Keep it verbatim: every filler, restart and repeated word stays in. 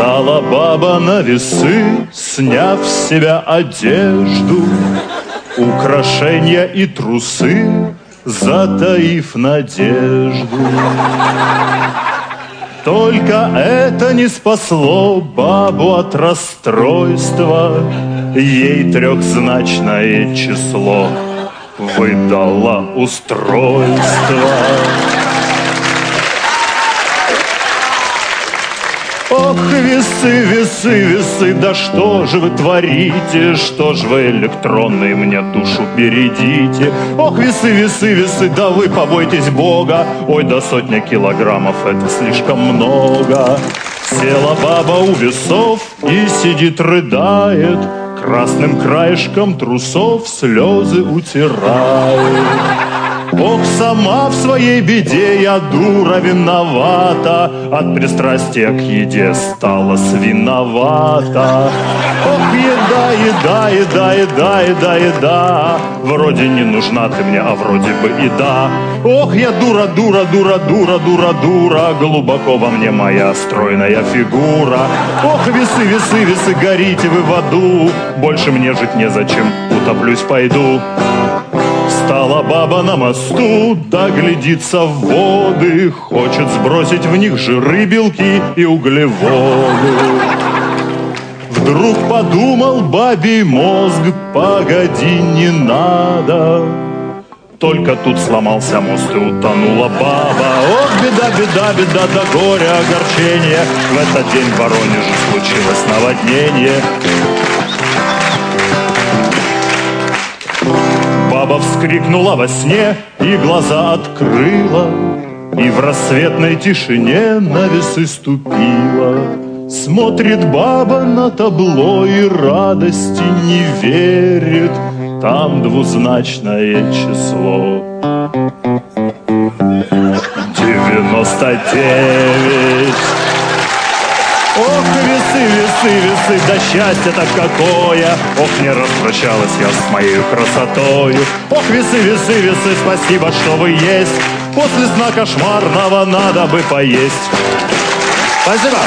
Встала баба на весы, сняв с себя одежду, украшения и трусы, затаив надежду. Только это не спасло бабу от расстройства. Ей трехзначное число выдало устройство. Ох, весы, весы, весы, да что же вы творите? Что ж вы электронные мне душу бередите? Ох, весы, весы, весы, да вы побойтесь Бога. Ой, да сотня килограммов это слишком много. Села баба у весов и сидит, рыдает, красным краешком трусов слезы утирает. Ох, сама в своей беде я, дура, виновата, от пристрастия к еде стала свиновата. Ох, еда, еда, еда, еда, еда, еда, вроде не нужна ты мне, а вроде бы и да. Ох, я дура, дура, дура, дура, дура, дура, глубоко во мне моя стройная фигура. Ох, весы, весы, весы, горите вы в аду, больше мне жить незачем, утоплюсь пойду. Встала баба на мосту, да глядится в воды, хочет сбросить в них жиры, белки и углеводы. Вдруг подумал бабий мозг, погоди, не надо. Только тут сломался мост и утонула баба. Ох, беда, беда, беда, да горе, огорчение. В этот день в Воронеже случилось наводнение. Баба вскрикнула во сне и глаза открыла, и в рассветной тишине на весы ступила. Смотрит баба на табло и радости не верит, там двузначное число девяносто девять. Ох, весы, весы, весы, да счастье-то какое! Ох, не распрощалась я с моей красотою. Ох, весы, весы, весы, спасибо, что вы есть. После сна кошмарного надо бы поесть. Спасибо.